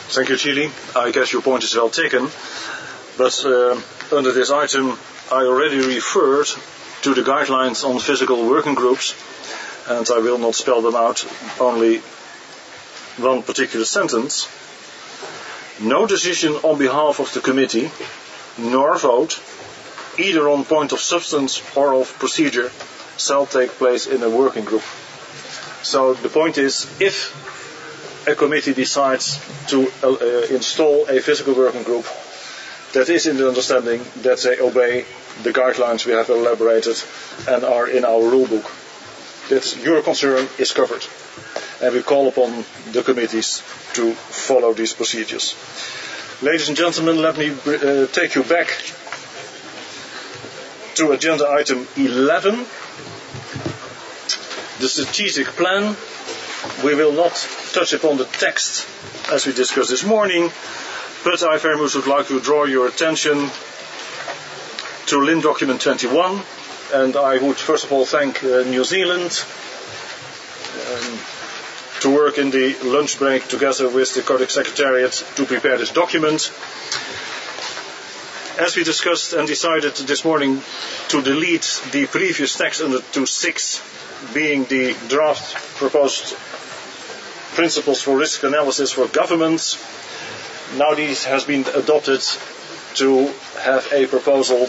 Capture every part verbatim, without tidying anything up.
Thank you, Chile. I guess your point is well taken. But uh, under this item, I already referred to the guidelines on physical working groups, and I will not spell them out, only one particular sentence. No decision on behalf of the committee, nor vote, either on point of substance or of procedure, shall take place in a working group. So the point is, if a committee decides to uh, uh, install a physical working group, that is in the understanding that they obey the guidelines we have elaborated and are in our rule book. That your concern is covered. And we call upon the committees to follow these procedures. Ladies and gentlemen, let me uh, take you back to agenda item eleven. The strategic plan. We will not touch upon the text as we discussed this morning, but I very much would like to draw your attention to L I N document twenty-one, and I would first of all thank uh, New Zealand um, to work in the lunch break together with the Codex Secretariat to prepare this document. As we discussed and decided this morning to delete the previous text under two point six, being the draft proposed principles for risk analysis for governments, now this has been adopted to have a proposal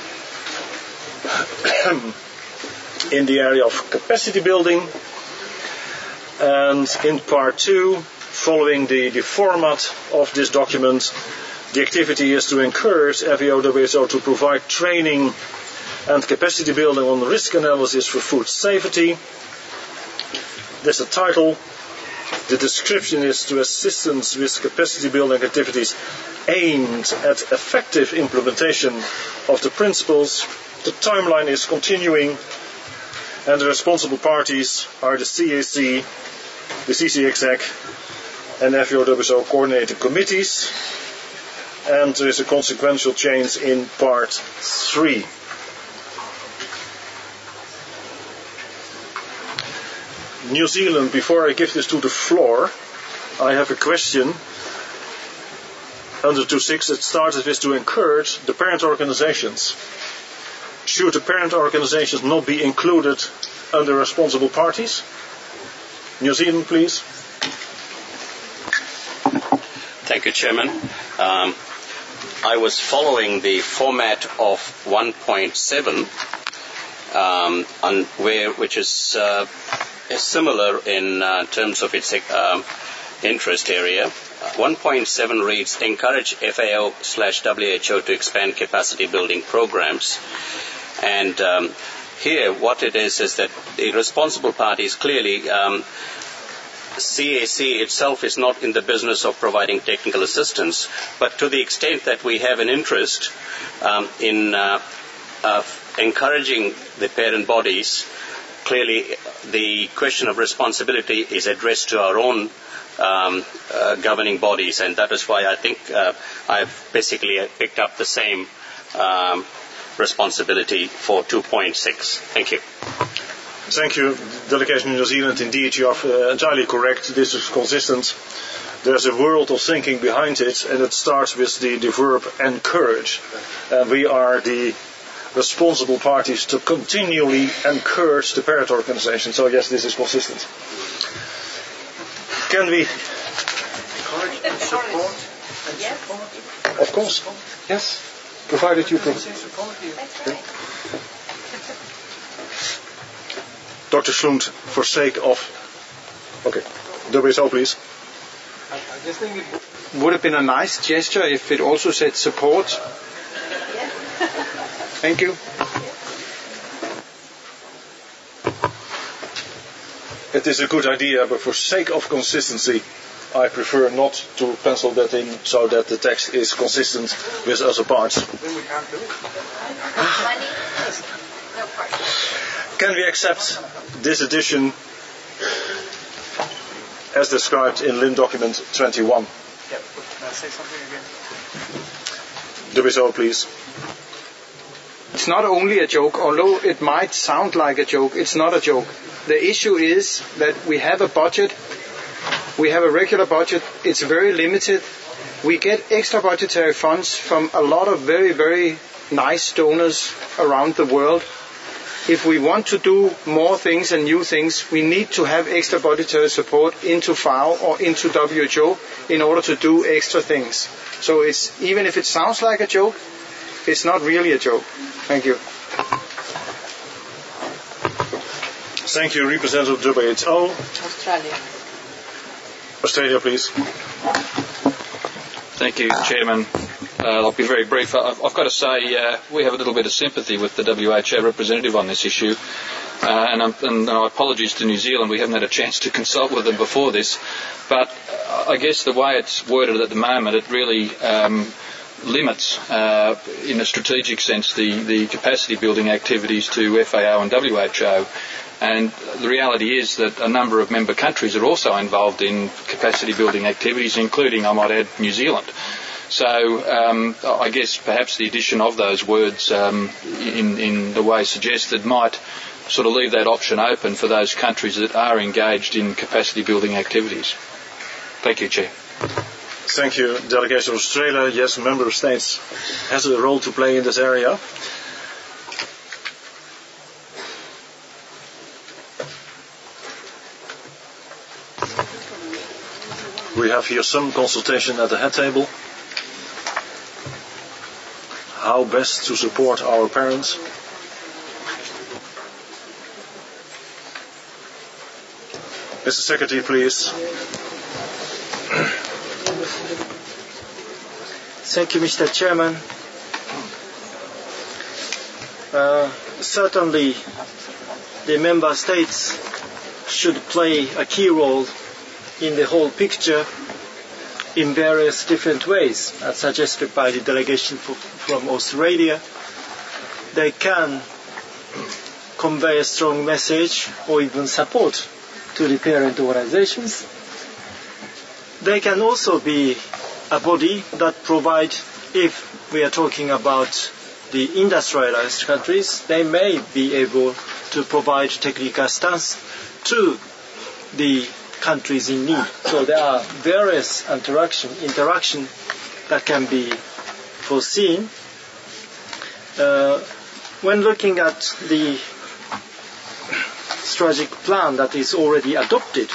in the area of capacity building. And in part two, following the, the format of this document, the activity is to encourage F A O W S O to provide training and capacity building on risk analysis for food safety. There's a title. The description is to assistance with capacity building activities aimed at effective implementation of the principles. The timeline is continuing, and the responsible parties are the C A C, the C C Exec, and F A O W S O coordinating committees. And there is a consequential change in part three. New Zealand, before I give this to the floor, I have a question. Under two point six, it started with to encourage the parent organizations. Should the parent organizations not be included under responsible parties? New Zealand, please. Thank you, Chairman. Um, I was following the format of one point seven, um, on where, which is uh, is similar in uh, terms of its uh, interest area. one point seven reads, encourage F A O slash W H O to expand capacity building programs. And um, here what it is is that the responsible parties clearly, um, C A C itself is not in the business of providing technical assistance, but to the extent that we have an interest um, in uh, uh, encouraging the parent bodies, clearly the question of responsibility is addressed to our own um, uh, governing bodies, and that is why I think uh, I've basically picked up the same um, responsibility for two point six. Thank you. Thank you, Delegation of New Zealand. Indeed, you are uh, entirely correct. This is consistent. There's a world of thinking behind it, and it starts with the, the verb encourage. And we are the responsible parties to continually encourage the parent organization. So yes, this is consistent. Can we... Encourage and support and Yes. support? Of course. Yes. Provided you... Pro- That's right. Doctor Schlund, for sake of... Okay. W S O, please. I, I just think it would have been a nice gesture if it also said support. Thank you. It is a good idea, but for sake of consistency, I prefer not to pencil that in so that the text is consistent with other parts. Then we can't do it. Money? No part. Can we accept this edition as described in L I N document twenty-one? Yeah, can I say something again? W S O, please. It's not only a joke, although it might sound like a joke, it's not a joke. The issue is that we have a budget We have a regular budget. It's very limited. We get extra budgetary funds from a lot of very, very nice donors around the world. If we want to do more things and new things, we need to have extra budgetary support into FAO or into W H O in order to do extra things. So it's, even if it sounds like a joke, it's not really a joke. Thank you. Thank you, Representative of W H O. Australia. Australia, please. Thank you, Chairman. Uh, I'll be very brief. I've, I've got to say uh, we have a little bit of sympathy with the W H O representative on this issue. Uh, and, I'm, and our apologies to New Zealand. We haven't had a chance to consult with them before this. But uh, I guess the way it's worded at the moment, it really um, limits, uh, in a strategic sense, the, the capacity building activities to F A O and W H O. And the reality is that a number of member countries are also involved in capacity building activities, including, I might add, New Zealand. So um, I guess perhaps the addition of those words um, in, in the way suggested might sort of leave that option open for those countries that are engaged in capacity building activities. Thank you, Chair. Thank you, Delegation of Australia. Yes, Member States has a role to play in this area. We have here some consultation at the head table. How best to support our parents. Mister Secretary, please. Thank you, Mister Chairman. Uh, certainly, the member states should play a key role in the whole picture in various different ways, as suggested by the delegation for, from Australia. They can convey a strong message or even support to the parent organizations. They can also be a body that provide, if we are talking about the industrialized countries, they may be able to provide technical stance to the countries in need. So there are various interaction, interaction that can be foreseen. Uh, when looking at the strategic plan that is already adopted,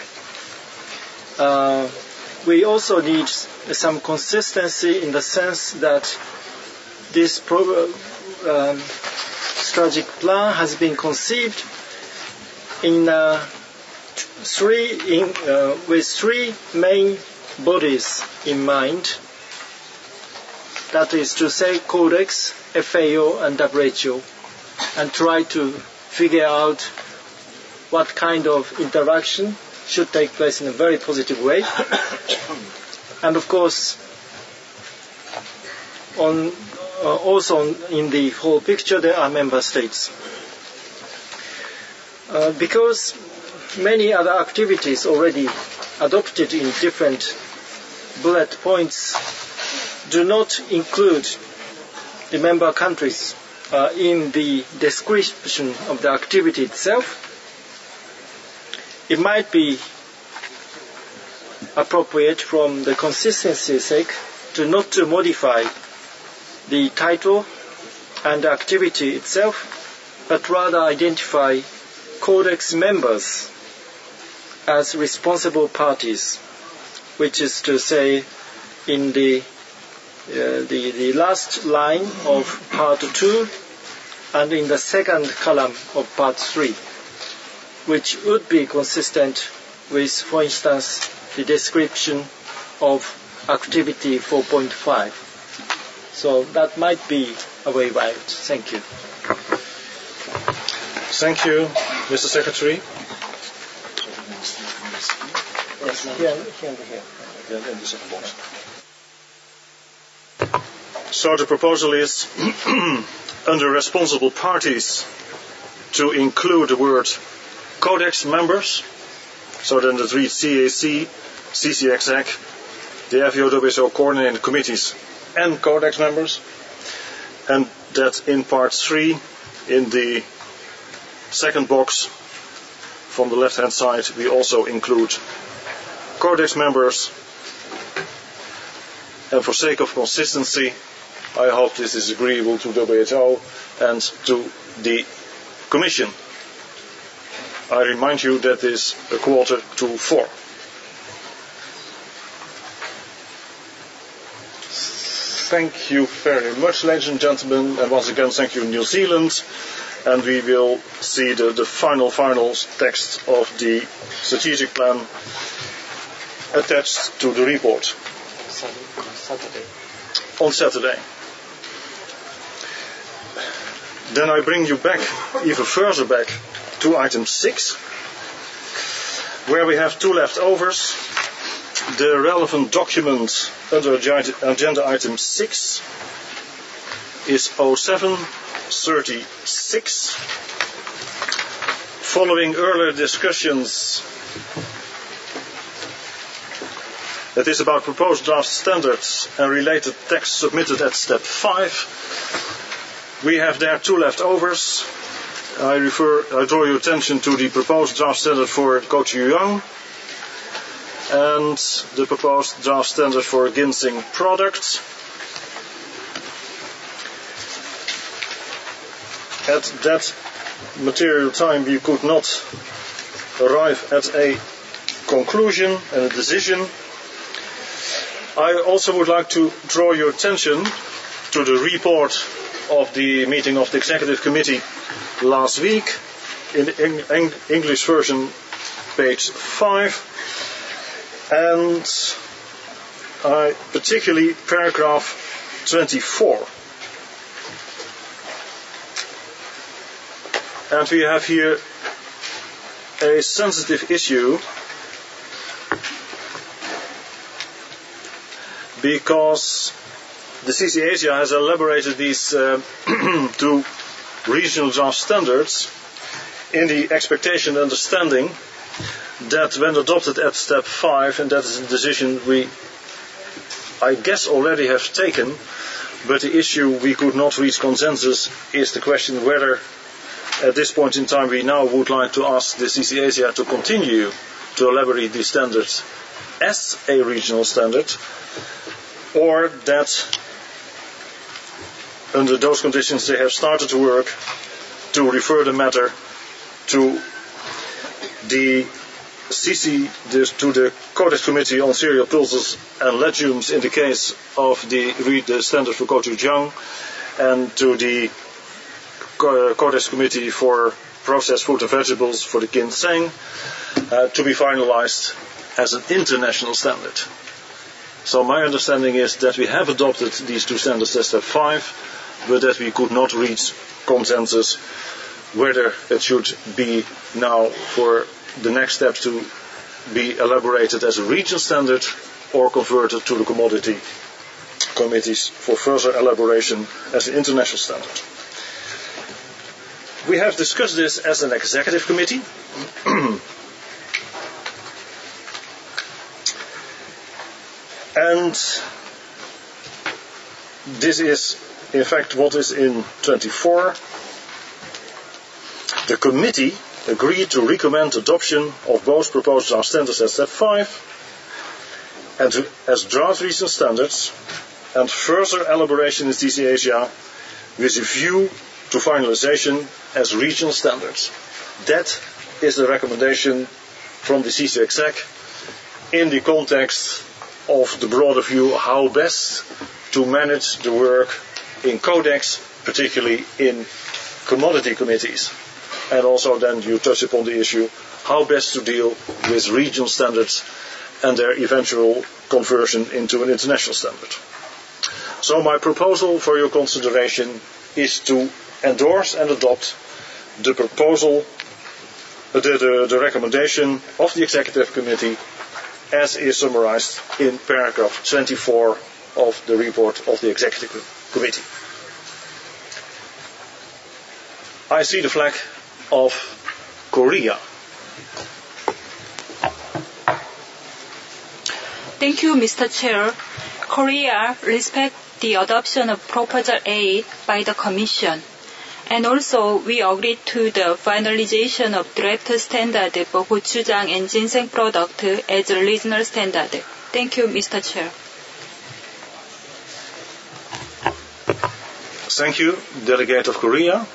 uh, we also need some consistency in the sense that this pro- um, strategic plan has been conceived in uh, three in, uh, with three main bodies in mind. That is to say, Codex, F A O, and W H O, and try to figure out what kind of interaction should take place in a very positive way. And of course, on uh, also in the whole picture, there are member states. Uh, because many other activities already adopted in different bullet points do not include the member countries uh, in the description of the activity itself, it might be appropriate from the consistency's sake to not to modify the title and the activity itself, but rather identify Codex members as responsible parties, which is to say in the uh, the, the last line of part two and in the second column of part three, which would be consistent with, for instance, the description of activity four point five. So that might be a way out. Thank you. Thank you, Mister Secretary. Yes, here, here, here. Yeah, in the second box. So the proposal is under responsible parties to include the word Codex members. So then it reads C A C, C C X A C, the F A O W H O coordinating committees and Codex members. And that in part three, in the second box from the left hand side, we also include Codex members, and for sake of consistency, I hope this is agreeable to W H O and to the Commission. I remind you that is a quarter to four. Thank you very much, ladies and gentlemen, and once again thank you, New Zealand, and we will see the, the final, final text of the strategic plan attached to the report. Saturday. On Saturday. Then I bring you back, even further back, to item six, where we have two leftovers. The relevant document under agenda item six is oh seven thirty-six. Following earlier discussions, that is about proposed draft standards and related text submitted at step five. We have there two leftovers. I refer, I draw your attention to the proposed draft standard for gochujang and the proposed draft standard for ginseng products. At that material time, we could not arrive at a conclusion and a decision. I also would like to draw your attention to the report of the meeting of the Executive Committee last week, in the Eng- English version, page five, and I particularly paragraph twenty-four. And we have here a sensitive issue because the C C Asia has elaborated these uh, two regional draft standards in the expectation and understanding that when adopted at step five, and that is a decision we, I guess, already have taken, but the issue we could not reach consensus is the question whether at this point in time we now would like to ask the C C Asia to continue to elaborate these standards as a regional standard, or that under those conditions they have started to work to refer the matter to the C C, the, to the Codex Committee on Cereal Pulses and Legumes in the case of the, the standard for gochujang, and to the Codex Committee for Processed Fruit and Vegetables for the ginseng, uh, to be finalized as an international standard. So my understanding is that we have adopted these two standards as step five, but that we could not reach consensus whether it should be now for the next step to be elaborated as a regional standard or converted to the commodity committees for further elaboration as an international standard. We have discussed this as an executive committee. And this is in fact what is in twenty-four. The committee agreed to recommend adoption of both proposed draft standards as step five and to, as draft regional standards, and further elaboration in C C Asia with a view to finalization as regional standards. That is the recommendation from the C C Exec in the context of the broader view how best to manage the work in Codex, particularly in commodity committees. And also then you touch upon the issue how best to deal with regional standards and their eventual conversion into an international standard. So my proposal for your consideration is to endorse and adopt the proposal, the, the, the recommendation of the Executive Committee as is summarized in paragraph twenty-four of the report of the Executive Committee. I see the flag of Korea. Thank you, Mister Chair. Korea respects the adoption of Proposal eight by the Commission And also, we agreed to the finalization of draft standard for gochujang and ginseng product as a regional standard. Thank you, Mister Chair. Thank you, Delegate of Korea.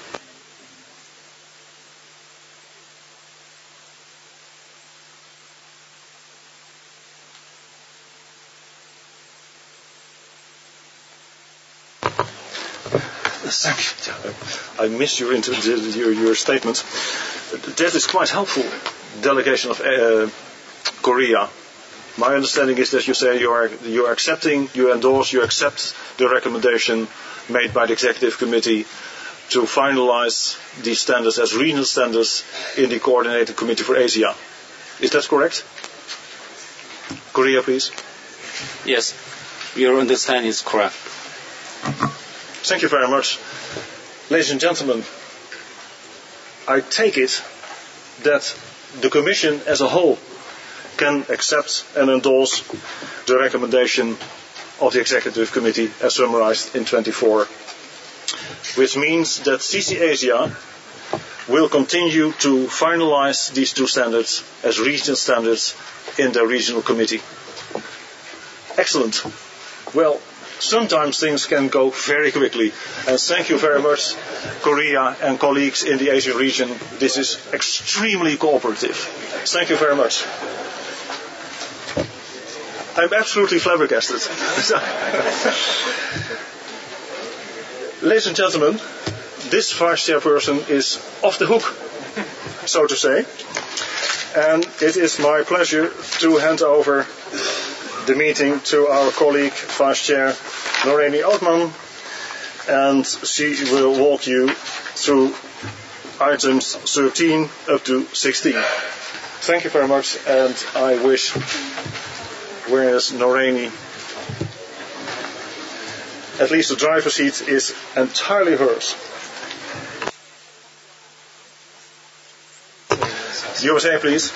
Thank you. I missed your, inter- your, your statement. That is quite helpful, delegation of uh, Korea. My understanding is that you say you are you are accepting, you endorse, you accept the recommendation made by the Executive Committee to finalize these standards as regional standards in the Coordinating Committee for Asia. Is that correct? Korea, please. Yes, your understanding is correct. Thank you very much. Ladies and gentlemen, I take it that the Commission as a whole can accept and endorse the recommendation of the Executive Committee as summarized in twenty-four, which means that C C Asia will continue to finalize these two standards as regional standards in their regional committee. Excellent. Well, sometimes things can go very quickly. And thank you very much, Korea and colleagues in the Asian region. This is extremely cooperative. Thank you very much. I'm absolutely flabbergasted. Ladies and gentlemen, this vice chairperson is off the hook, so to say. And it is my pleasure to hand over the meeting to our colleague, Vice Chair Norémie Ootman, and she will walk you through items thirteen up to sixteen. Thank you very much, and I wish, whereas Norémie, at least the driver's seat is entirely hers. U S A, please.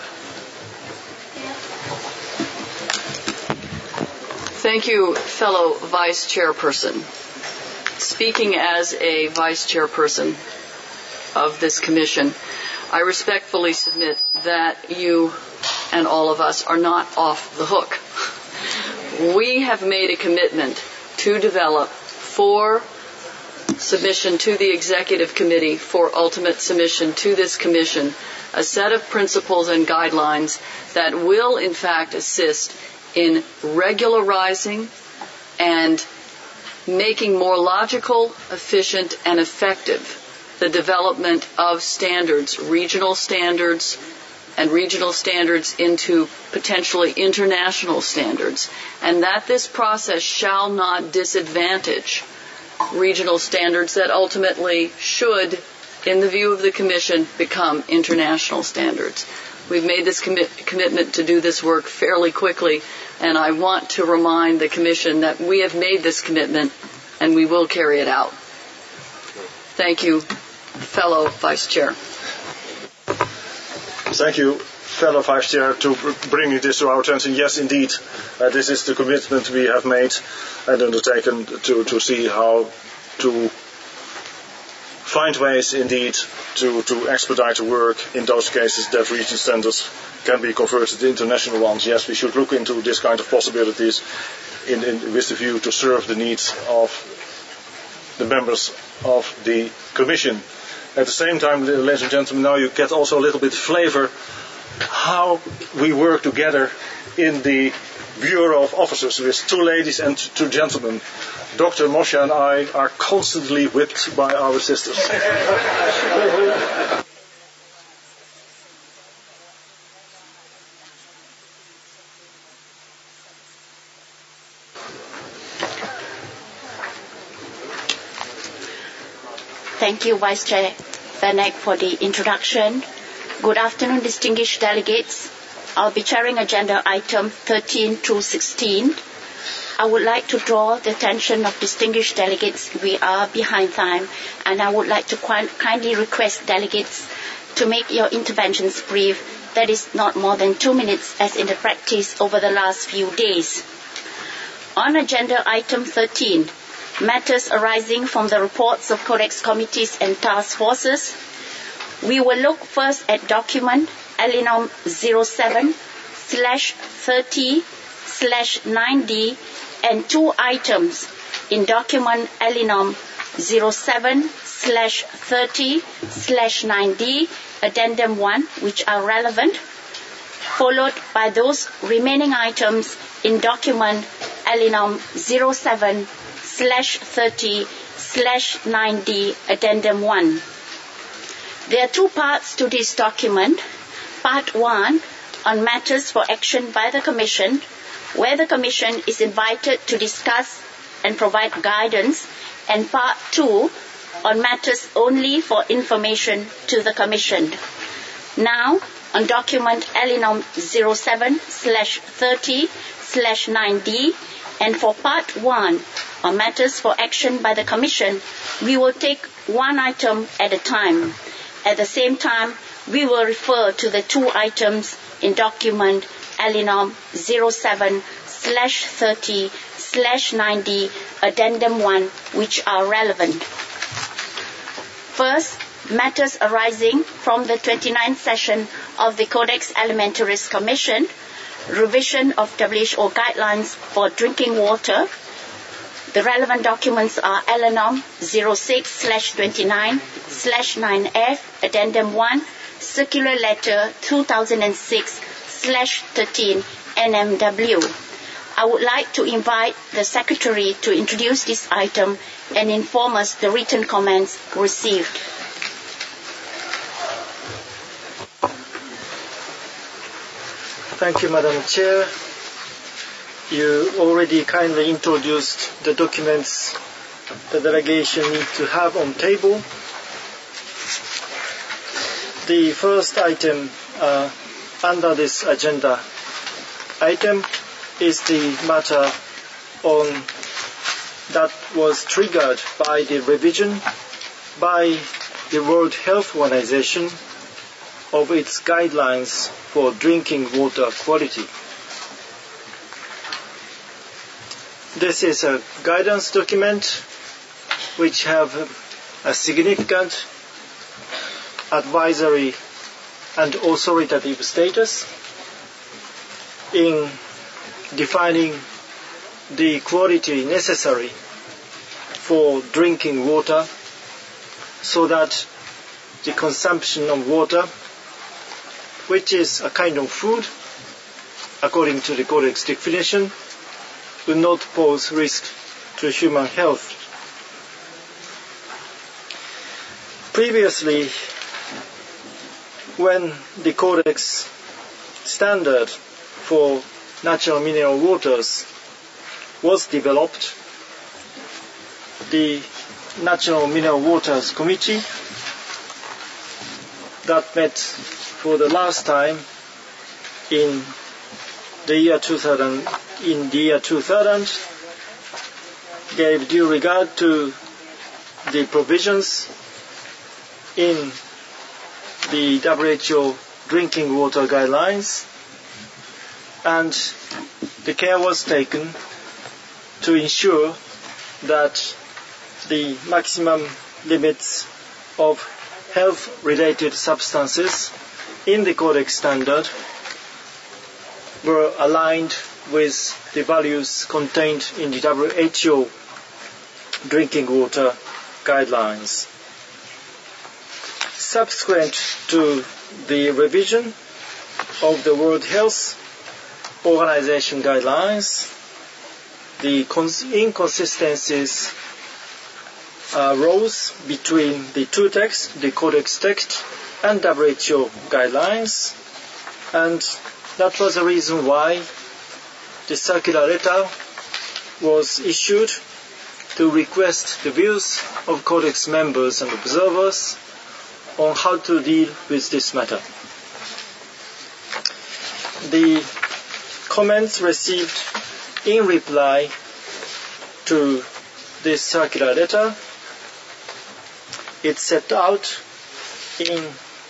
Thank you, fellow Vice Chairperson. Speaking as a Vice Chairperson of this Commission, I respectfully submit that you and all of us are not off the hook. We have made a commitment to develop for submission to the Executive Committee for ultimate submission to this Commission a set of principles and guidelines that will in fact assist in regularizing and making more logical, efficient, and effective the development of standards, regional standards, and regional standards into potentially international standards, and that this process shall not disadvantage regional standards that ultimately should, in the view of the Commission, become international standards. We've made this commi- commitment to do this work fairly quickly, and I want to remind the Commission that we have made this commitment and we will carry it out. Thank you, fellow Vice Chair. Thank you, fellow Vice Chair, to bringing this to our attention. Yes, indeed, uh, this is the commitment we have made and undertaken to, to see how to find ways, indeed, to, to expedite the work in those cases that regional standards can be converted to international ones. Yes, we should look into this kind of possibilities in, in, with the view to serve the needs of the members of the Commission. At the same time, ladies and gentlemen, now you get also a little bit of flavor how we work together in the Bureau of Officers with two ladies and two gentlemen. Doctor Moshe and I are constantly whipped by our sisters. Thank you, Vice Chair Vanek, for the introduction. Good afternoon, distinguished delegates. I'll be chairing agenda item thirteen through sixteen. I would like to draw the attention of distinguished delegates. We are behind time, and I would like to kindly request delegates to make your interventions brief. That is not more than two minutes, as in the practice over the last few days. On agenda item thirteen, matters arising from the reports of Codex committees and task forces. We will look first at document Alinom zero seven slash thirty slash nine D and two items in document Alinom zero seven slash thirty slash nine D addendum one, which are relevant, followed by those remaining items in document Alinom zero seven slash thirty slash nine D addendum one. There are two parts to this document. Part one on matters for action by the Commission, where the Commission is invited to discuss and provide guidance, and part two on matters only for information to the Commission. Now, on document Alinom zero seven slash thirty slash nine D, and for part one on matters for action by the Commission, we will take one item at a time. At the same time, we will refer to the two items in document Alinom zero seven slash thirty slash nine D addendum one, which are relevant. First, matters arising from the twenty-ninth session of the Codex Alimentarius Commission, revision of W H O guidelines for drinking water. The relevant documents are Alinom zero six slash twenty-nine slash nine F addendum one, circular letter two thousand six slash thirteen N M W. I would like to invite the Secretary to introduce this item and inform us the written comments received. Thank you, Madam Chair. You already kindly introduced the documents the delegation need to have on table. The first item uh, under this agenda item is the matter on that was triggered by the revision by the World Health Organization of its guidelines for drinking water quality. This is a guidance document which have a significant advisory and authoritative status in defining the quality necessary for drinking water so that the consumption of water, which is a kind of food, according to the Codex definition, will not pose risk to human health. Previously, when the Codex standard for natural mineral waters was developed, the Natural Mineral Waters Committee that met for the last time in the year two thousand, in the year two thousand, gave due regard to the provisions in the W H O drinking water guidelines, and the care was taken to ensure that the maximum limits of health-related substances in the Codex standard were aligned with the values contained in the W H O drinking water guidelines. Subsequent to the revision of the World Health Organization guidelines, the inconsistencies arose between the two texts, the Codex text and W H O guidelines, and that was the reason why the circular letter was issued to request the views of Codex members and observers on how to deal with this matter. The comments received in reply to this circular letter, it's set out in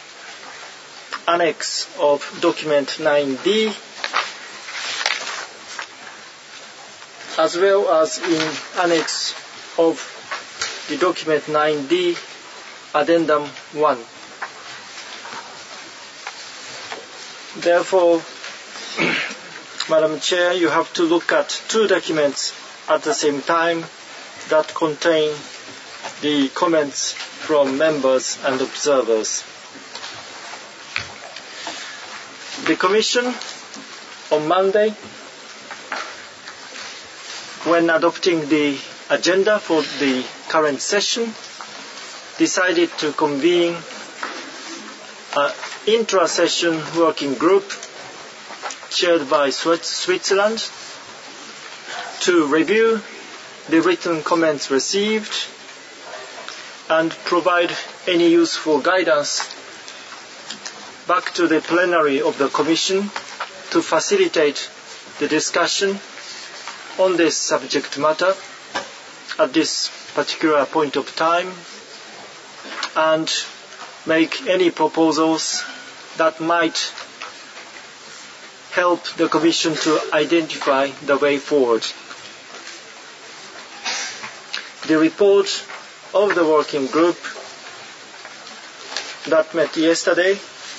annex of document nine D, as well as in annex of the document nine D, Addendum one. Therefore, Madam Chair, you have to look at two documents at the same time that contain the comments from members and observers. The Commission on Monday, when adopting the agenda for the current session, decided to convene an intra-session working group chaired by Switzerland to review the written comments received and provide any useful guidance back to the plenary of the Commission to facilitate the discussion on this subject matter at this particular point of time and make any proposals that might help the Commission to identify the way forward. The report of the working group that met yesterday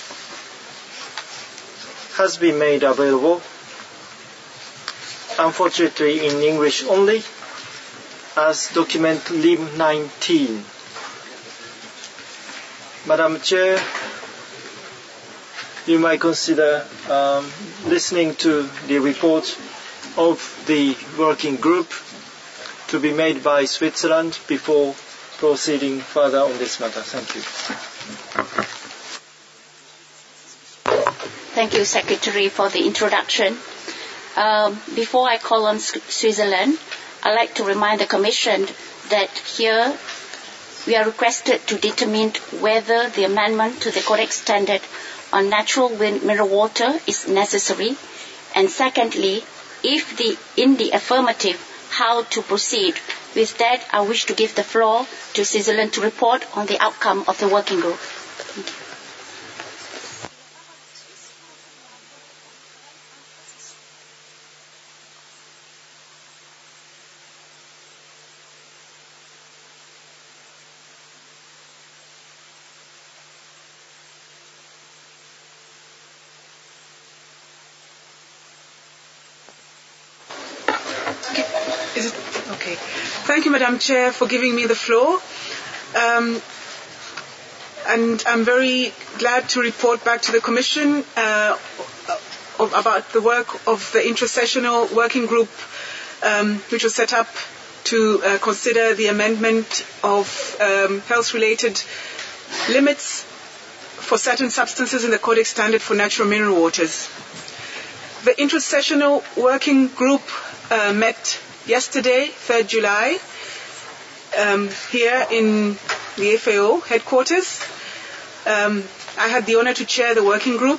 has been made available, unfortunately in English only, as document Lim nineteen. Madam Chair, you might consider um, listening to the report of the working group to be made by Switzerland before proceeding further on this matter. Thank you. Thank you, Secretary, for the introduction. Um, before I call on Switzerland, I'd like to remind the Commission that here we are requested to determine whether the amendment to the Codex Standard on natural wind mineral water is necessary, and secondly, if the in the affirmative, how to proceed. With that, I wish to give the floor to Switzerland to report on the outcome of the working group. Is it okay? Thank you, Madam Chair, for giving me the floor. Um, and I'm very glad to report back to the Commission uh, of, about the work of the intersessional working group, um, which was set up to uh, consider the amendment of um, health-related limits for certain substances in the Codex Standard for Natural Mineral Waters. The intersessional working group uh, met yesterday, third July, um, here in the F A O headquarters. Um, I had the honor to chair the working group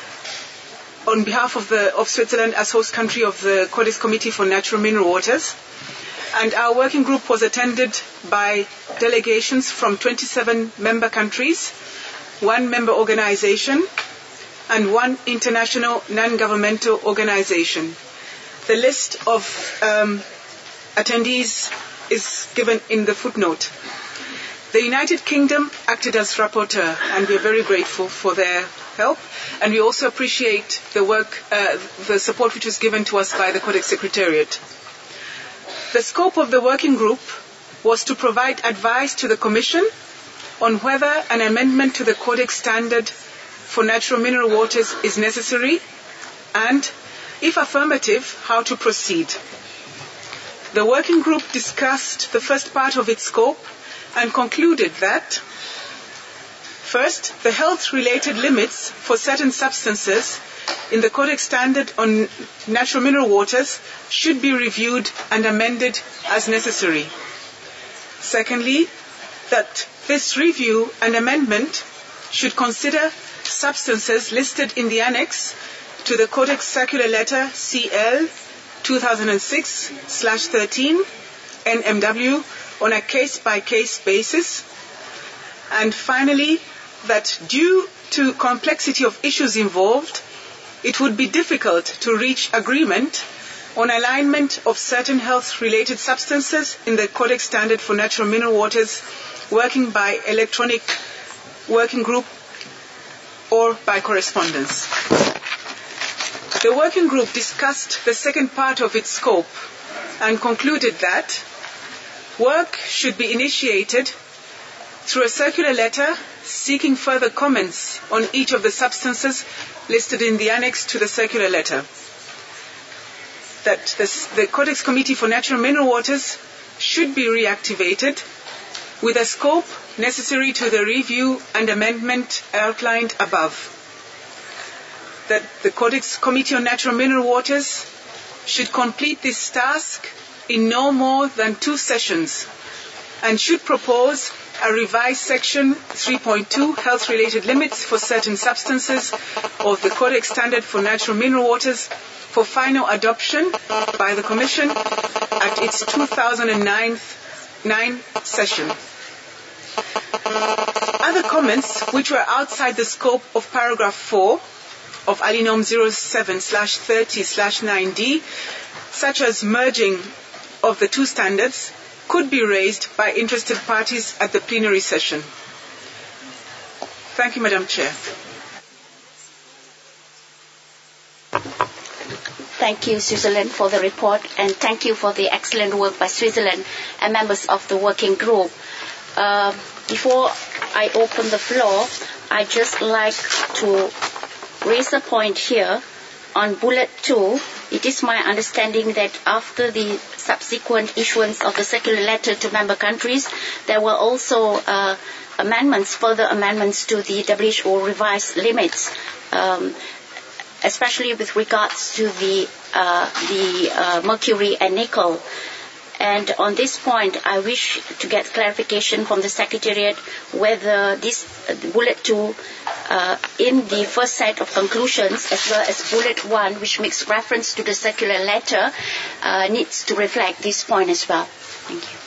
on behalf of, the, of Switzerland as host country of the Codex Committee for Natural Mineral Waters. And our working group was attended by delegations from twenty-seven member countries, one member organization, and one international non-governmental organization. The list of um, attendees is given in the footnote. The United Kingdom acted as rapporteur, and we are very grateful for their help. And we also appreciate the work, uh, the support which was given to us by the Codex Secretariat. The scope of the working group was to provide advice to the Commission on whether an amendment to the Codex Standard for Natural Mineral Waters is necessary, and if affirmative, how to proceed. The working group discussed the first part of its scope and concluded that, first, the health-related limits for certain substances in the Codex Standard on Natural Mineral Waters should be reviewed and amended as necessary. Secondly, that this review and amendment should consider substances listed in the annex to the Codex Circular Letter C L two thousand six dash thirteen N M W on a case-by-case basis. And finally, that due to complexity of issues involved, it would be difficult to reach agreement on alignment of certain health-related substances in the Codex Standard for Natural Mineral Waters, working by electronic working group or by correspondence. The working group discussed the second part of its scope and concluded that work should be initiated through a circular letter seeking further comments on each of the substances listed in the annex to the circular letter. That this, the Codex Committee for Natural Mineral Waters should be reactivated with a scope necessary to the review and amendment outlined above. That the Codex Committee on Natural Mineral Waters should complete this task in no more than two sessions and should propose a revised section three point two, health-related limits for certain substances of the Codex Standard for Natural Mineral Waters for final adoption by the Commission at its two thousand nine session. Other comments which were outside the scope of paragraph four of Alinom zero seven slash thirty slash nine D, such as merging of the two standards, could be raised by interested parties at the plenary session. Thank you, Madam Chair. Thank you, Switzerland, for the report, and thank you for the excellent work by Switzerland and members of the working group. Uh, before I open the floor, I'd just like to raise a point here on bullet two. It is my understanding that after the subsequent issuance of the circular letter to member countries, there were also uh, amendments, further amendments to the W H O revised limits, um, especially with regards to the uh, the uh, mercury and nickel. And on this point, I wish to get clarification from the Secretariat whether this uh, bullet two, uh, in the first set of conclusions, as well as bullet one, which makes reference to the circular letter, uh, needs to reflect this point as well. Thank you.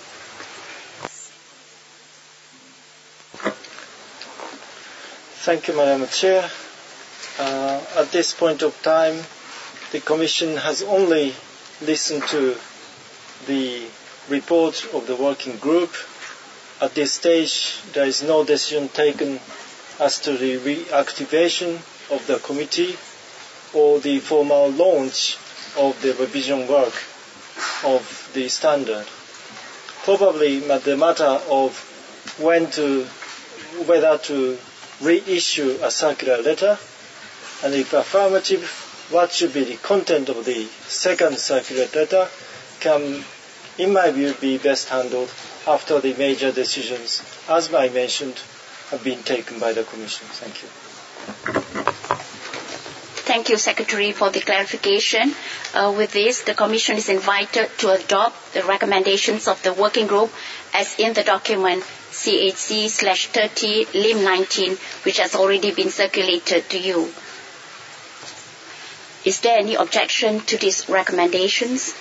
Thank you, Madam Chair. Uh, at this point of time, the Commission has only listened to the report of the working group. At this stage, there is no decision taken as to the reactivation of the committee or the formal launch of the revision work of the standard. Probably the matter of when to, whether to reissue a circular letter, and if affirmative, what should be the content of the second circular letter, can, in my view, be best handled after the major decisions, as I mentioned, have been taken by the Commission. Thank you. Thank you, Secretary, for the clarification. Uh, with this, the Commission is invited to adopt the recommendations of the working group as in the document C H C slash thirty lim nineteen, which has already been circulated to you. Is there any objection to these recommendations?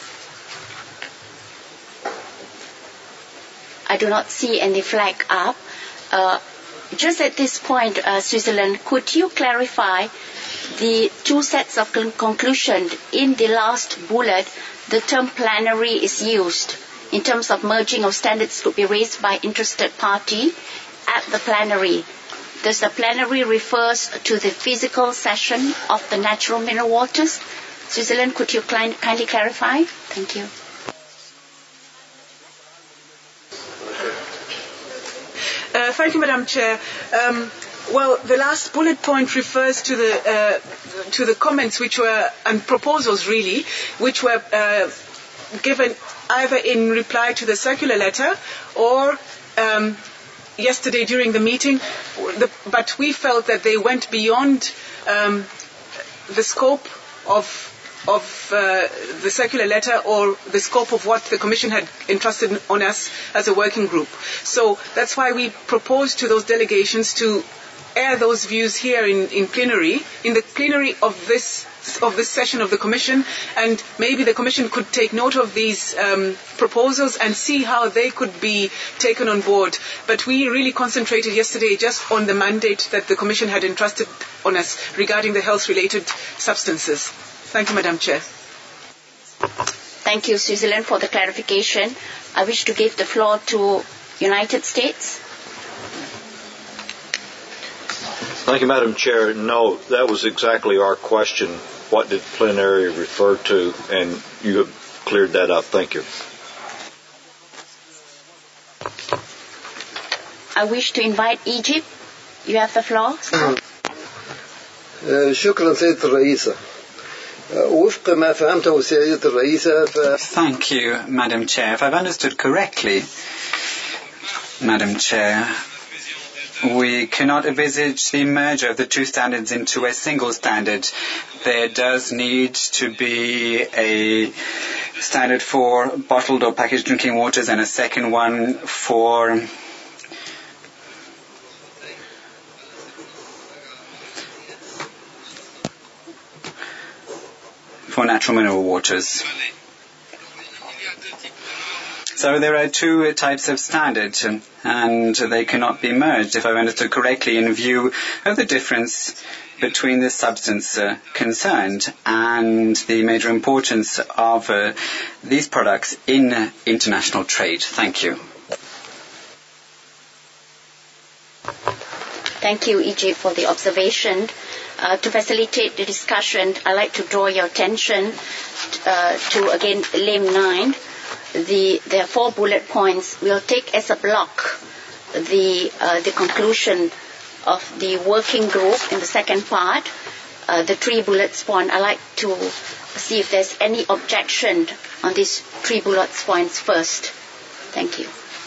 I do not see any flag up. Uh, just at this point, uh, Switzerland, could you clarify the two sets of con- conclusion? In the last bullet, the term plenary is used. In terms of merging of standards could be raised by interested party at the plenary. Does the plenary refers to the physical session of the natural mineral waters? Switzerland, could you kindly clarify? Thank you. Uh, thank you, Madam Chair. Um, well, the last bullet point refers to the uh, to the comments which were and proposals really, which were uh, given either in reply to the circular letter or um, yesterday during the meeting. The, but we felt that they went beyond um, the scope of of uh, the circular letter or the scope of what the Commission had entrusted on us as a working group. So that's why we proposed to those delegations to air those views here in, in plenary, in the plenary of this of this session of the Commission, and maybe the Commission could take note of these um, proposals and see how they could be taken on board. But we really concentrated yesterday just on the mandate that the Commission had entrusted on us regarding the health-related substances. Thank you, Madam Chair. Thank you, Switzerland, for the clarification. I wish to give the floor to United States. Thank you, Madam Chair. No, that was exactly our question. What did plenary refer to? And you have cleared that up. Thank you. I wish to invite Egypt. You have the floor. شكرا سيدة الرئيسة. وفق ما فهمته سيدة الرئيسة ف... Thank you, Madam Chair. If I've understood correctly, Madam Chair, we cannot envisage the merger of the two standards into a single standard. There does need to be a standard for bottled or packaged drinking waters and a second one for for natural mineral waters. So there are two types of standards, and they cannot be merged, if I've understood correctly, in view of the difference between the substance uh, concerned and the major importance of uh, these products in uh, international trade. Thank you. Thank you, Egypt, for the observation. Uh, to facilitate the discussion, I'd like to draw your attention uh, to, again, Lim nine. The, there are four bullet points. We'll take as a block the, uh, the conclusion of the working group in the second part, uh, the three bullet points. I'd like to see if there's any objection on these three bullet points first. Thank you.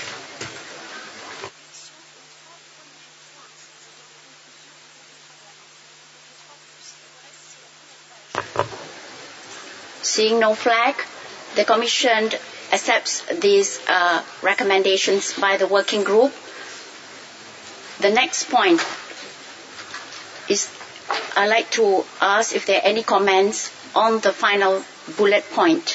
Seeing no flag, the Commission accepts these uh, recommendations by the working group. The next point is I'd like to ask if there are any comments on the final bullet point.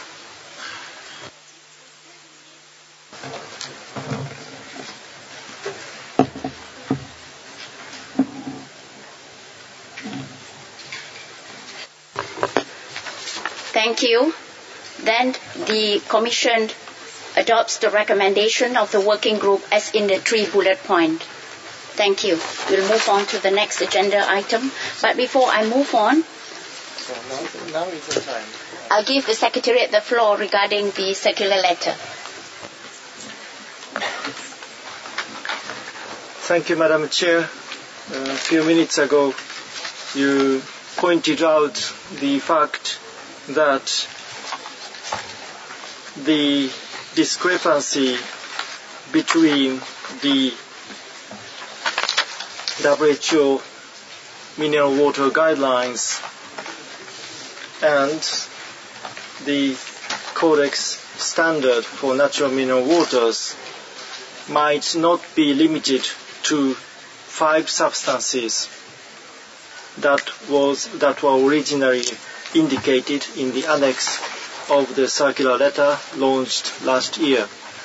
Thank you. Then the Commission adopts the recommendation of the working group as in the three bullet point. Thank you. We'll move on to the next agenda item. But before I move on, so now, now is the time. I'll give the Secretariat the floor regarding the circular letter. Thank you, Madam Chair. Uh, a few minutes ago, you pointed out the fact that the discrepancy between the W H O mineral water guidelines and the Codex standard for natural mineral waters might not be limited to five substances that was that were originally indicated in the annex of the circular letter launched last year.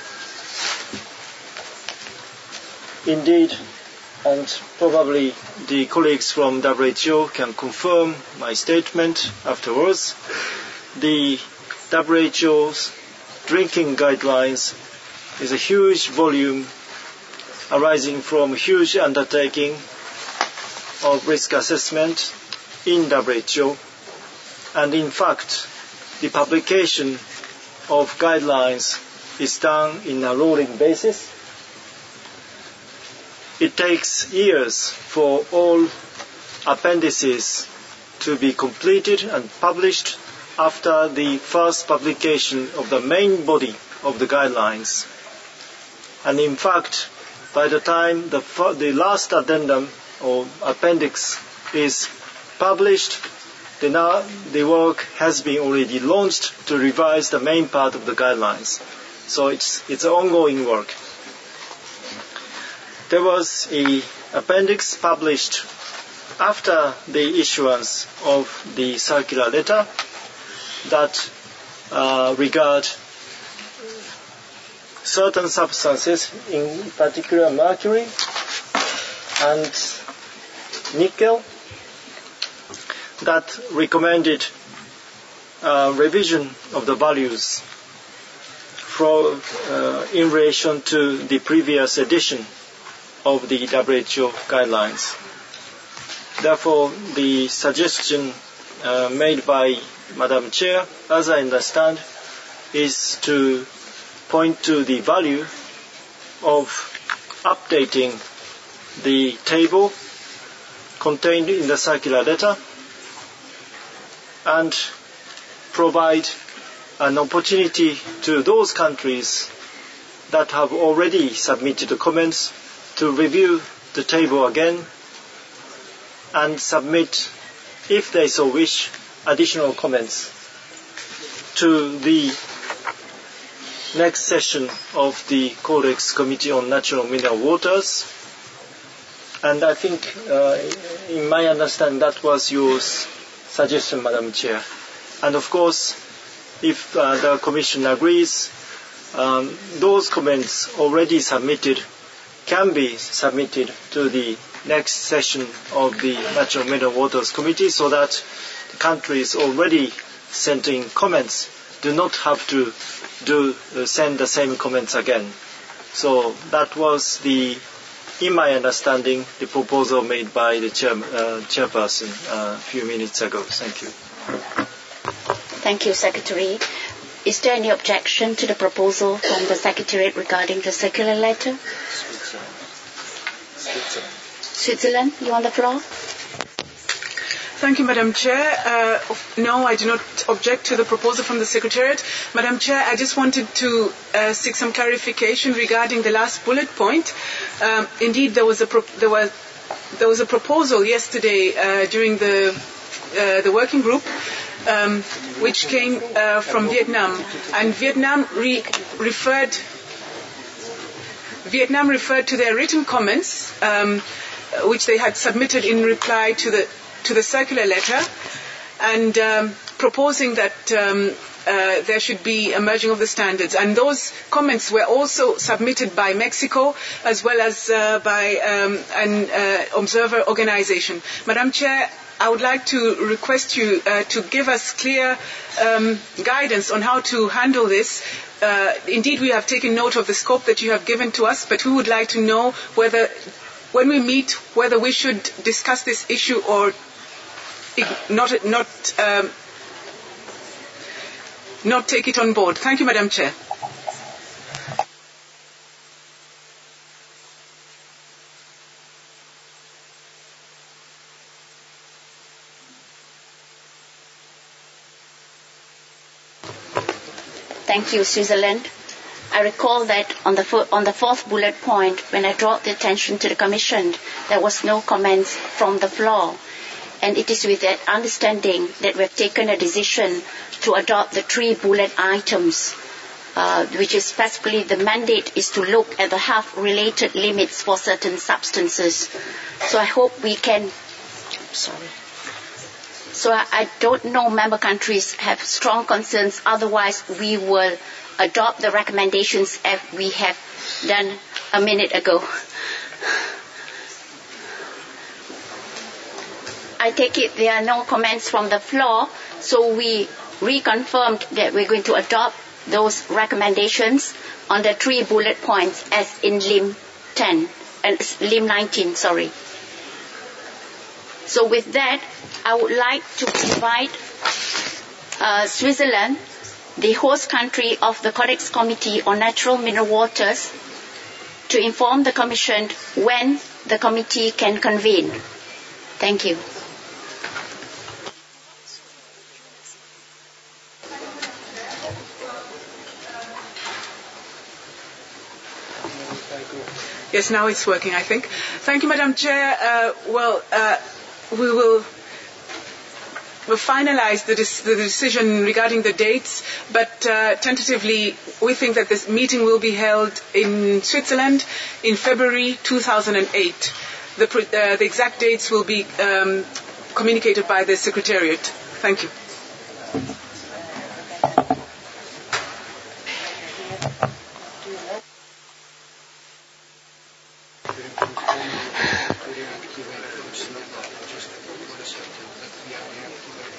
Indeed, and probably the colleagues from W H O can confirm my statement afterwards, the W H O's drinking guidelines is a huge volume arising from a huge undertaking of risk assessment in W H O, and in fact the publication of guidelines is done in a rolling basis. It takes years for all appendices to be completed and published after the first publication of the main body of the guidelines. And in fact, by the time the, the last addendum or appendix is published, the, now, the work has been already launched to revise the main part of the guidelines. So it's, it's an ongoing work. There was an appendix published after the issuance of the circular letter that uh, regard certain substances, in particular mercury and nickel, that recommended uh, revision of the values for, uh, in relation to the previous edition of the W H O guidelines. Therefore, the suggestion uh, made by Madam Chair, as I understand, is to point to the value of updating the table contained in the circular letter and provide an opportunity to those countries that have already submitted comments to review the table again and submit, if they so wish, additional comments to the next session of the Codex Committee on Natural Mineral Waters. And I think, uh, in my understanding, that was your suggestion, Madam Chair. And of course, if uh, the Commission agrees, um, those comments already submitted can be submitted to the next session of the Natural Mineral Waters Committee so that the countries already sending comments do not have to do uh, send the same comments again. So that was the, in my understanding, the proposal made by the chair, uh, chairperson uh, a few minutes ago. Thank you. Thank you, Secretary. Is there any objection to the proposal from the Secretariat regarding the circular letter? Switzerland. Switzerland, you on the floor? Thank you, Madam Chair. Uh, no, I do not object to the proposal from the Secretariat. Madam Chair, I just wanted to uh, seek some clarification regarding the last bullet point. Um, indeed, there was a pro- there was there was a proposal yesterday uh, during the uh, the working group, um, which came uh, from Vietnam, and Vietnam re- referred Vietnam referred to their written comments, um, which they had submitted in reply to the to the circular letter, and um, proposing that um, uh, there should be a merging of the standards. And those comments were also submitted by Mexico as well as uh, by um, an uh, observer organization. Madam Chair, I would like to request you uh, to give us clear um, guidance on how to handle this. Uh, indeed, we have taken note of the scope that you have given to us, but we would like to know whether, when we meet, whether we should discuss this issue or not not um, not take it on board. Thank you, Madam Chair. Thank you, Switzerland. I recall that on the fo- on the fourth bullet point, when I brought the attention to the Commission, there was no comments from the floor. And it is with that understanding that we have taken a decision to adopt the three bullet items, uh, which is basically the mandate is to look at the health-related limits for certain substances. So I hope we can, sorry. So I, I don't know member countries have strong concerns, otherwise we will adopt the recommendations as we have done a minute ago. I take it there are no comments from the floor, so we reconfirmed that we're going to adopt those recommendations on the three bullet points as in Lim ten, and uh, Lim nineteen, sorry. So with that, I would like to invite uh, Switzerland, the host country of the Codex Committee on Natural Mineral Waters, to inform the Commission when the committee can convene. Thank you. Yes, now it's working, I think. Thank you, Madam Chair. Uh, well, uh, we will we'll finalize the, dis- the decision regarding the dates, but uh, tentatively we think that this meeting will be held in Switzerland in February two thousand eight. The, pre- uh, the exact dates will be um, communicated by the Secretariat. Thank you.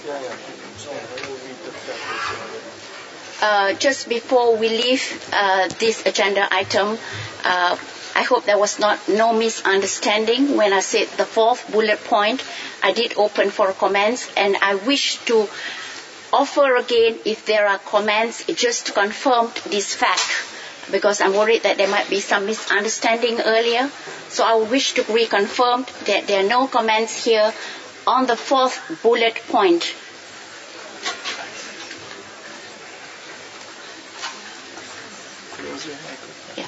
Uh, just before we leave uh, this agenda item, uh, I hope there was not no misunderstanding when I said the fourth bullet point. I did open for comments, and I wish to offer again if there are comments just to confirm this fact, because I'm worried that there might be some misunderstanding earlier. So I wish to reconfirm that there are no comments here on the fourth bullet point. Yeah.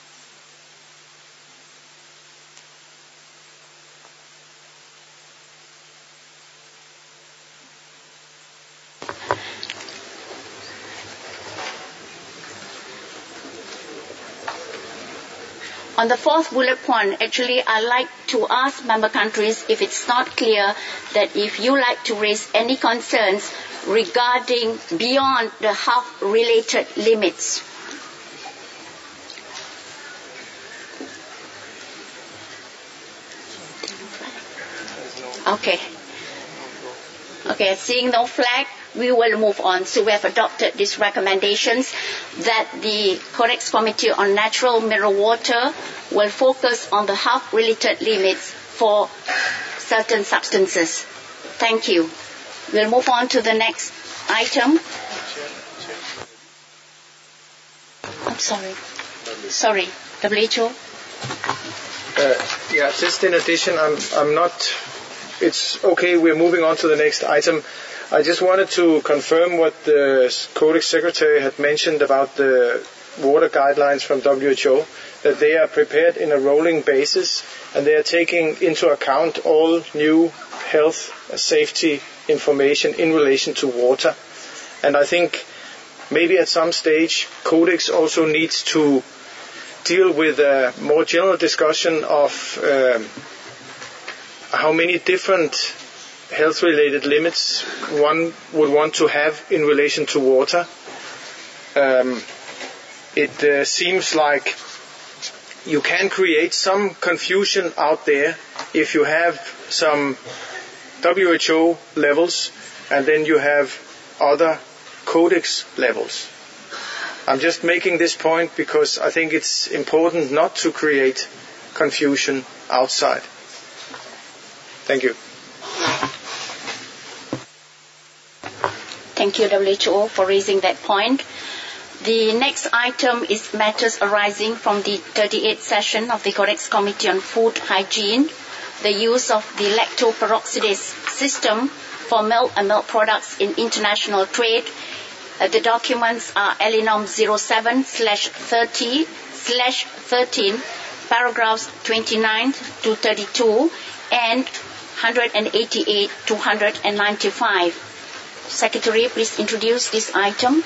On the fourth bullet point, actually, I'd like to ask member countries if it's not clear that if you like to raise any concerns regarding beyond the health-related limits. Okay. Okay, seeing no flag, we will move on. So we have adopted these recommendations that the Codex Committee on Natural Mineral Water will focus on the health-related limits for certain substances. Thank you. We'll move on to the next item. I'm sorry. Sorry, W H O. Uh, yeah, just in addition, I'm I'm not. It's okay. We're moving on to the next item. I just wanted to confirm what the Codex Secretary had mentioned about the water guidelines from W H O, that they are prepared in a rolling basis and they are taking into account all new health safety information in relation to water. And I think maybe at some stage Codex also needs to deal with a more general discussion of um, how many different health-related limits one would want to have in relation to water. Um, it uh, seems like you can create some confusion out there if you have some W H O levels and then you have other Codex levels. I'm just making this point because I think it's important not to create confusion outside. Thank you. Thank you, W H O, for raising that point. The next item is matters arising from the thirty-eighth session of the Codex Committee on Food Hygiene, the use of the lactoperoxidase system for milk and milk products in international trade. Uh, the documents are L I N O M zero seven slash thirty slash thirteen, paragraphs twenty-nine to thirty-two, and one eighty-eight to one ninety-five. Secretary, please introduce this item.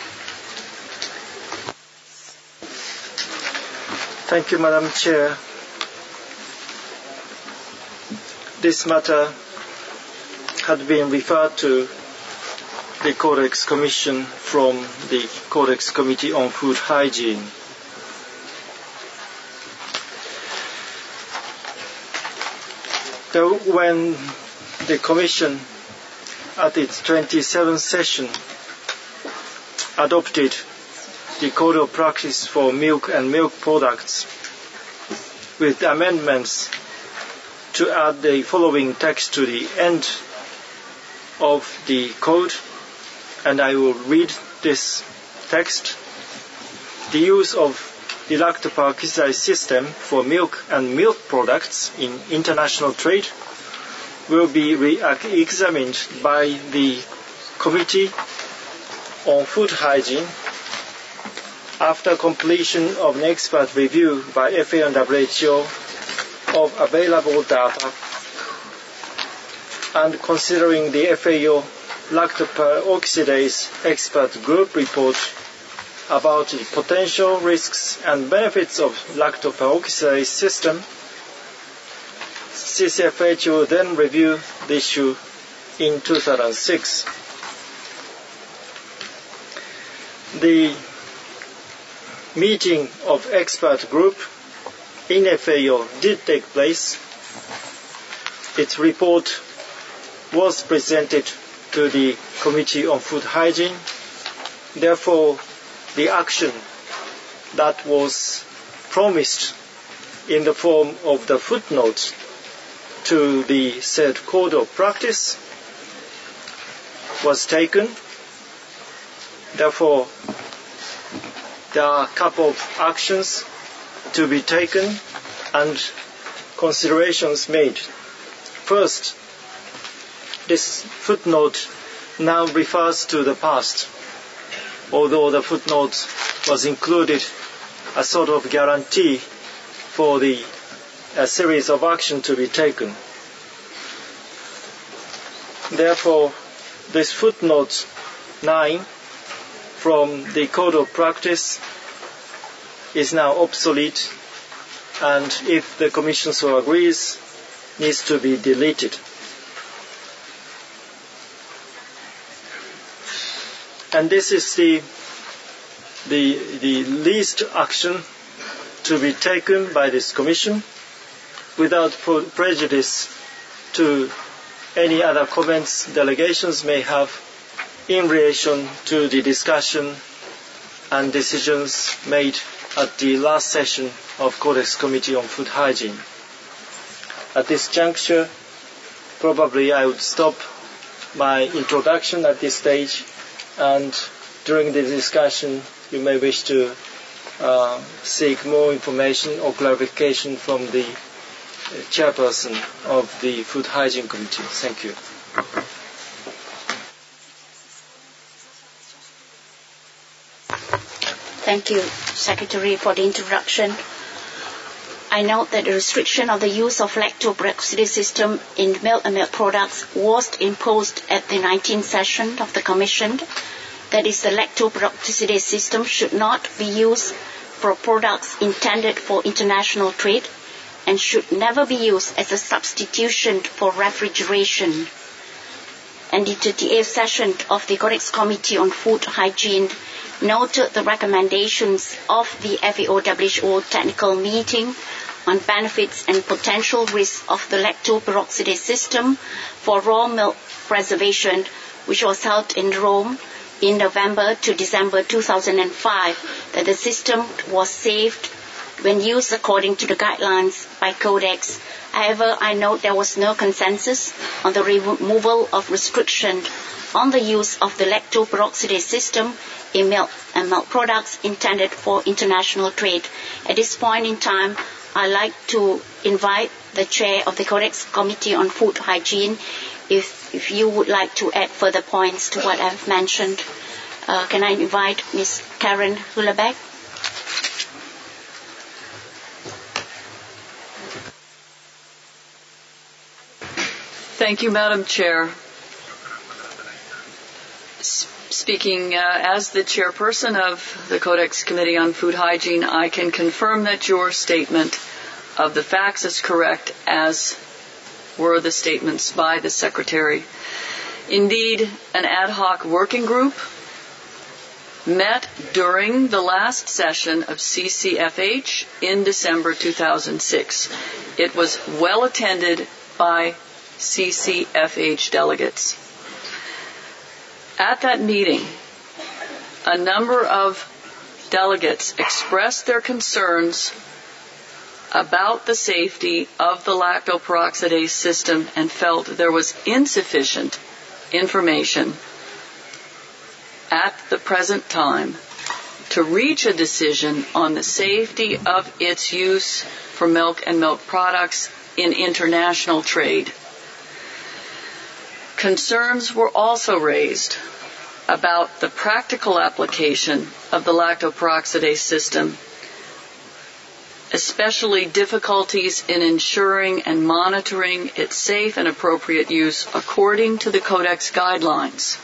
Thank you, Madam Chair. This matter had been referred to the Codex Commission from the Codex Committee on Food Hygiene. Though when the Commission at its twenty-seventh session adopted the Code of Practice for Milk and Milk Products with amendments to add the following text to the end of the code, and I will read this text. The use of the lactoperoxidase system for milk and milk products in international trade will be re-examined by the Committee on Food Hygiene after completion of an expert review by F A O and W H O of available data and considering the F A O lactoperoxidase expert group report about the potential risks and benefits of lactoperoxidase system. C C F H will then review the issue in two thousand six. The meeting of expert group in F A O did take place. Its report was presented to the Committee on Food Hygiene. Therefore, the action that was promised in the form of the footnote to the said code of practice was taken. Therefore, there are a couple of actions to be taken and considerations made. First, this footnote now refers to the past, although the footnote was included a sort of guarantee for the a series of action to be taken. Therefore, this footnote nine from the Code of Practice is now obsolete, and if the Commission so agrees, needs to be deleted. And this is the, the, the least action to be taken by this Commission without prejudice to any other comments delegations may have in relation to the discussion and decisions made at the last session of Codex Committee on Food Hygiene. At this juncture, probably I would stop my introduction at this stage, and during the discussion you may wish to uh, seek more information or clarification from the chairperson of the Food Hygiene Committee. Thank you. Thank you, Secretary, for the introduction. I note that the restriction of the use of lactoperoxidase system in milk and milk products was imposed at the nineteenth session of the Commission. That is, the lactoperoxidase system should not be used for products intended for international trade and should never be used as a substitution for refrigeration. And the thirty-eighth session of the Codex Committee on Food Hygiene noted the recommendations of the F A O W H O technical meeting on benefits and potential risks of the lactoperoxidase system for raw milk preservation, which was held in Rome in November to December two thousand five, that the system was saved when used according to the guidelines by Codex. However, I note there was no consensus on the removal of restriction on the use of the lactoperoxidase system in milk and milk products intended for international trade. At this point in time, I'd like to invite the chair of the Codex Committee on Food Hygiene, if, if you would like to add further points to what I've mentioned. Uh, can I invite Miz Karen Hullebeck? Thank you, Madam Chair. S- speaking uh, as the chairperson of the Codex Committee on Food Hygiene, I can confirm that your statement of the facts is correct, as were the statements by the Secretary. Indeed, an ad hoc working group met during the last session of C C F H in December two thousand six. It was well attended by C C F H delegates. At that meeting, a number of delegates expressed their concerns about the safety of the lactoperoxidase system and felt there was insufficient information at the present time to reach a decision on the safety of its use for milk and milk products in international trade. Concerns were also raised about the practical application of the lactoperoxidase system, especially difficulties in ensuring and monitoring its safe and appropriate use according to the Codex guidelines.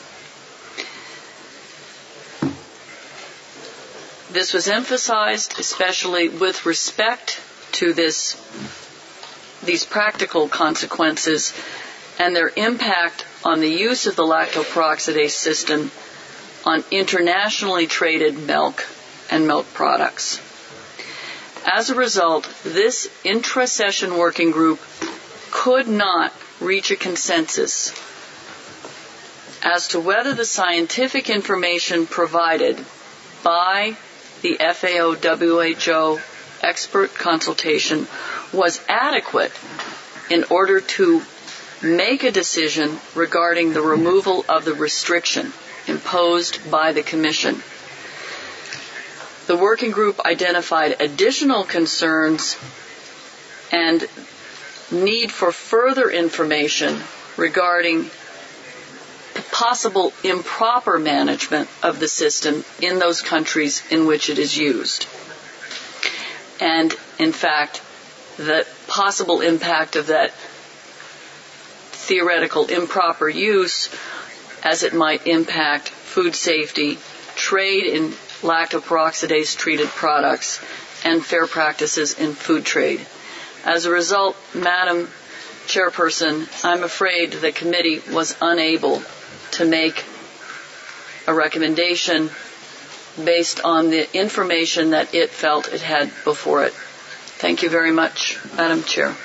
This was emphasized especially with respect to this, these practical consequences and their impact on the use of the lactoperoxidase system on internationally traded milk and milk products. As a result, this intra-session working group could not reach a consensus as to whether the scientific information provided by the F A O W H O expert consultation was adequate in order to make a decision regarding the removal of the restriction imposed by the Commission. The working group identified additional concerns and need for further information regarding possible improper management of the system in those countries in which it is used. And, in fact, the possible impact of that theoretical improper use as it might impact food safety, trade in lactoperoxidase-treated products, and fair practices in food trade. As a result, Madam Chairperson, I'm afraid the committee was unable to make a recommendation based on the information that it felt it had before it. Thank you very much, Madam Chair.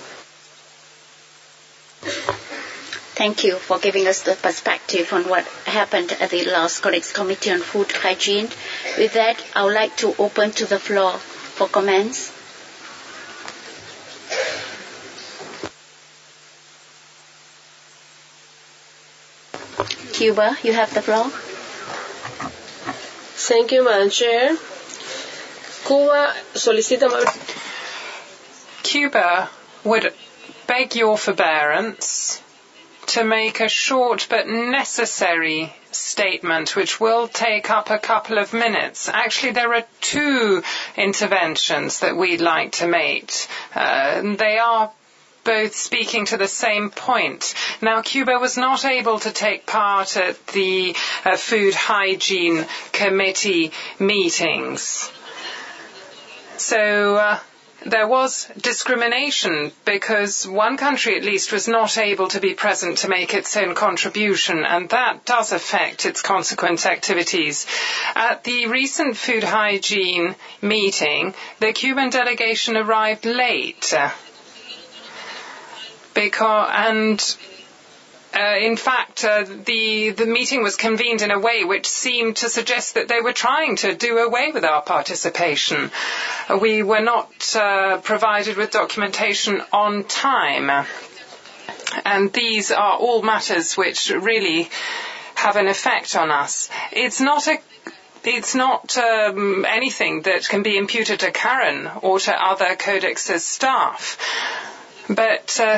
Thank you for giving us the perspective on what happened at the last Colleagues Committee on Food Hygiene. With that, I would like to open to the floor for comments. Cuba, you have the floor. Thank you, Madam Chair. Cuba solicita... Cuba would beg your forbearance to make a short but necessary statement which will take up a couple of minutes. Actually, there are two interventions that we'd like to make. Uh, they are both speaking to the same point. Now, Cuba was not able to take part at the uh, Food Hygiene Committee meetings. So uh, there was discrimination because one country at least was not able to be present to make its own contribution, and that does affect its consequent activities. At the recent Food Hygiene meeting, the Cuban delegation arrived late. Because, and uh, in fact, uh, the, the meeting was convened in a way which seemed to suggest that they were trying to do away with our participation. Uh, we were not uh, provided with documentation on time. And these are all matters which really have an effect on us. It's not a It's not um, anything that can be imputed to Karen or to other Codex's staff. But uh,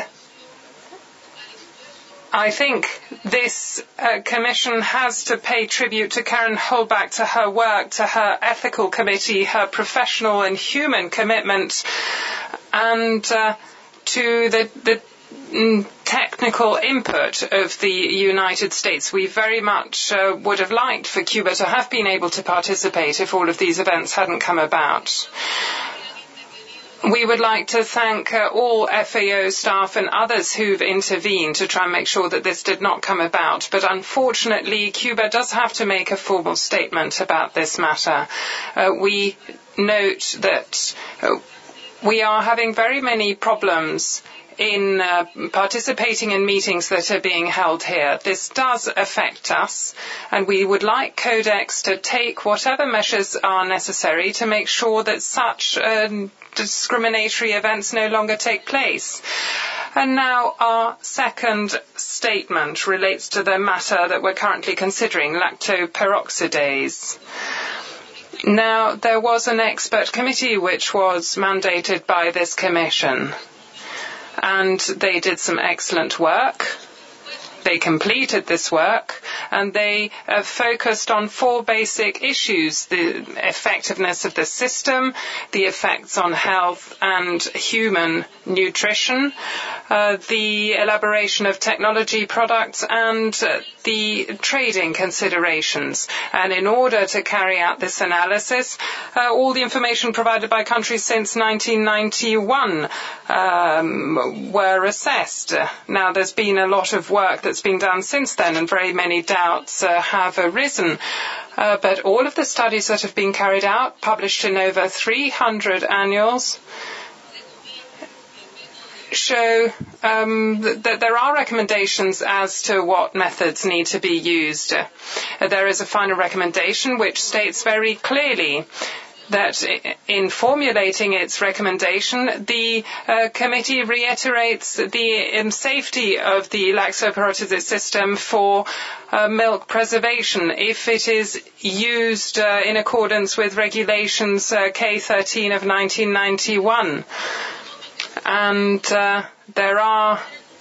I think this uh, commission has to pay tribute to Karen Holbach, to her work, to her ethical committee, her professional and human commitment, and uh, to the, the mm, technical input of the United States. We very much uh, would have liked for Cuba to have been able to participate if all of these events hadn't come about. We would like to thank uh, all F A O staff and others who've intervened to try and make sure that this did not come about. But unfortunately, Cuba does have to make a formal statement about this matter. Uh, we note that uh, we are having very many problems in uh, participating in meetings that are being held here. This does affect us, and we would like Codex to take whatever measures are necessary to make sure that such uh, discriminatory events no longer take place. And now our second statement relates to the matter that we're currently considering, lactoperoxidase. Now, there was an expert committee which was mandated by this commission, and they did some excellent work. They completed this work, and they uh, focused on four basic issues: the effectiveness of the system, the effects on health and human nutrition, uh, the elaboration of technology products, and uh, the trading considerations. And in order to carry out this analysis, uh, all the information provided by countries since nineteen ninety-one um, were assessed. Now, there's been a lot of work that's been done since then, and very many doubts uh, have arisen. Uh, but all of the studies that have been carried out, published in over three hundred annuals, show um, that, that there are recommendations as to what methods need to be used. Uh, there is a final recommendation which states very clearly that in formulating its recommendation, the uh, committee reiterates the um, safety of the lactoperoxidase system for uh, milk preservation if it is used uh, in accordance with regulations uh, K thirteen of nineteen ninety-one. And uh, there are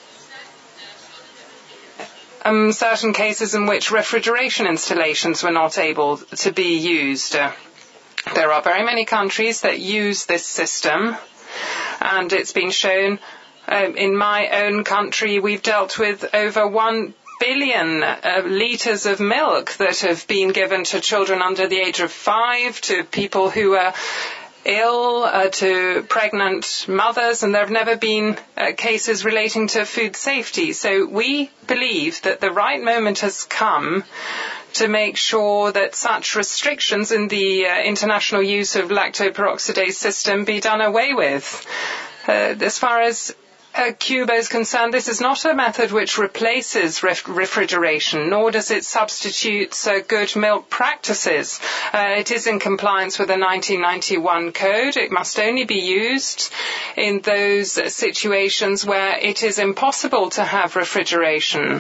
um, certain cases in which refrigeration installations were not able to be used. Uh, There are very many countries that use this system, and it's been shown um, in my own country we've dealt with over one billion uh, litres of milk that have been given to children under the age of five, to people who are ill, uh, to pregnant mothers, and there have never been uh, cases relating to food safety. So we believe that the right moment has come to make sure that such restrictions in the uh, international use of lactoperoxidase system be done away with. Uh, as far as uh, Cuba is concerned, this is not a method which replaces ref- refrigeration, nor does it substitute uh, good milk practices. Uh, it is in compliance with the nineteen ninety-one code. It must only be used in those situations where it is impossible to have refrigeration.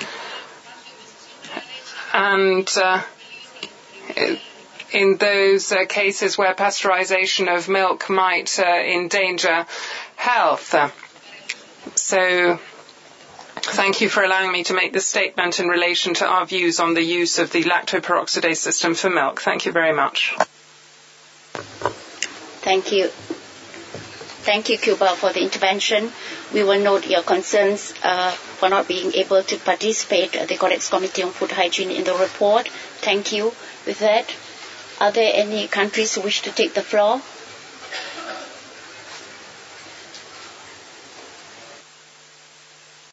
And uh, in those uh, cases where pasteurization of milk might uh, endanger health. So thank you for allowing me to make this statement in relation to our views on the use of the lactoperoxidase system for milk. Thank you very much. Thank you. Thank you, Cuba, for the intervention. We will note your concerns uh, for not being able to participate at the Codex Committee on Food Hygiene in the report. Thank you. With that, are there any countries who wish to take the floor?